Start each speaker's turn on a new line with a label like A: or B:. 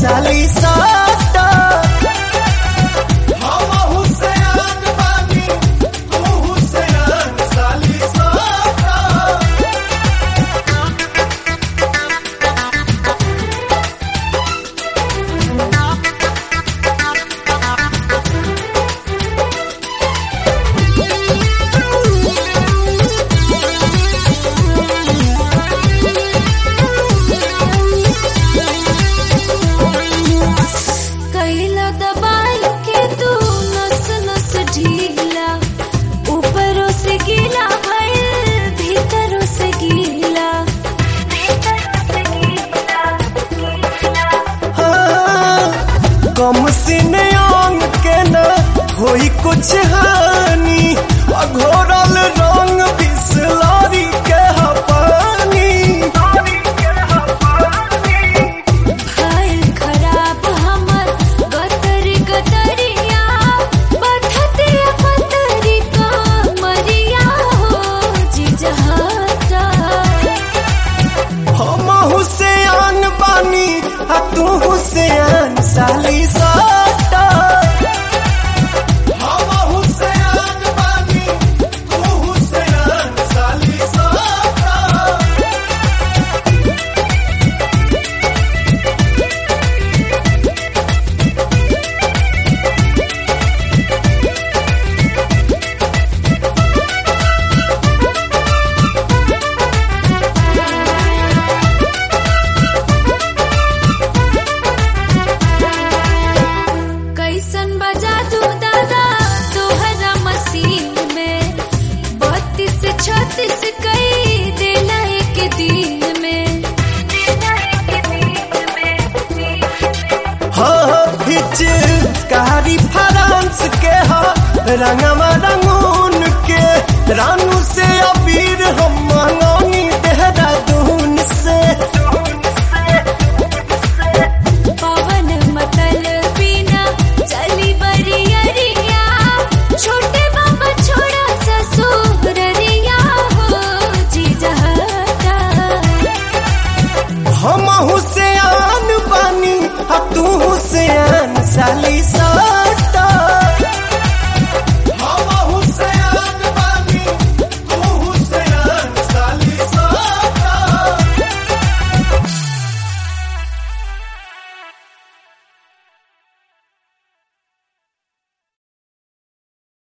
A: साली साटा कम सीने अंग के न होई कुछ हानि अघोरल रंग बिसलरी के पानी
B: भइल खराब हमर गतरी गतरिया बधते पतरी कमरिया हो जिजहता
A: हम हुसैन बानी आ तू हुसैन साली साटा
B: कैसन बजा तू दादा तोहरा मसीन में 32 36 कई देना एक दिन में
A: हाँ बिच कारी फ्रांस के हा रंगवा रंगून के रानू से अबीर हम मंगौनी देहरादून से
B: पवन मतल बिना चली बरियरिया छोटे बाबा छोड़ा ससुररिया हो जिजहता
A: हम हुसैन बानी आ तू हुसैन साली सा